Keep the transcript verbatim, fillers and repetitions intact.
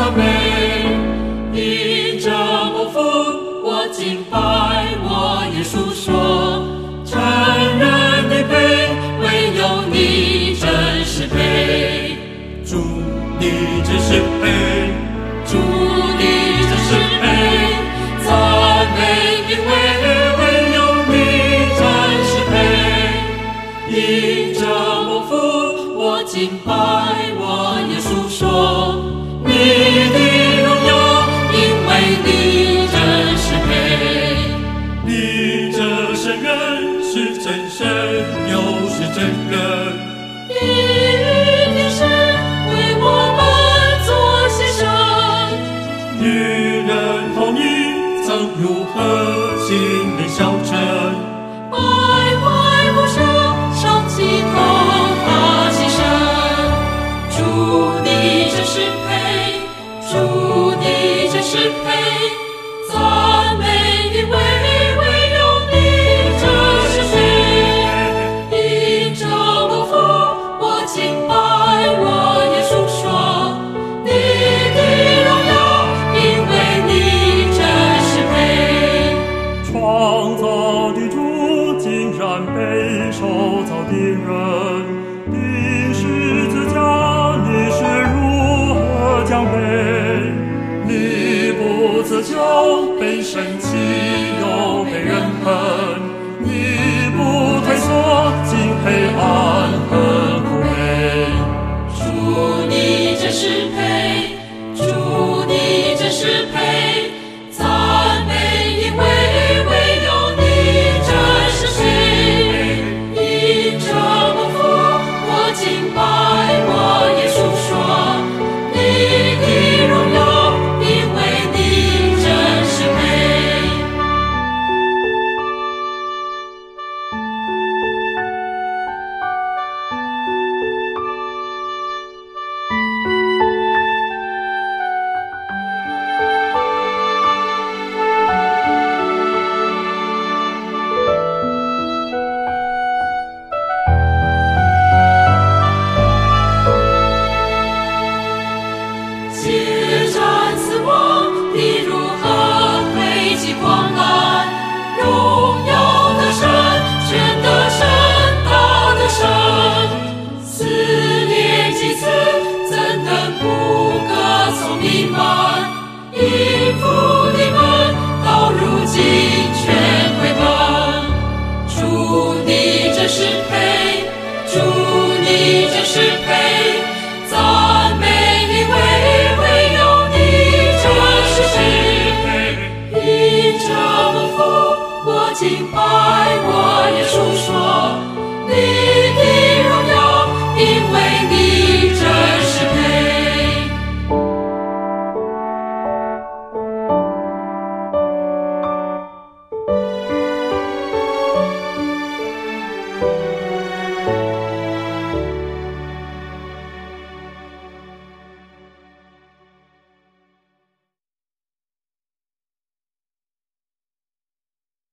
赞美。因这蒙福，我敬拜，我耶稣说，承认你配，唯有你真是配。主你真是配，主你真是配，赞美，因为唯有你真是配。因这蒙福，我敬拜，我耶稣说，你的荣耀，因为你真是配。你这圣人是真神，又是真人，你与天使为我们做牺牲。与人同一曾如何心灵消沉，败坏不朽，上起头他牺牲。主你真是配，主你真是配，赞美，因为唯有你真是配。因这蒙福，我敬拜，我耶稣说，你的荣耀，因为你真是配。 创造的主竟然被受造的人的十字架，你是如何降卑？你不自求，被生气又被人恨，你不退缩，进黑暗和苦悲。 主你真是配，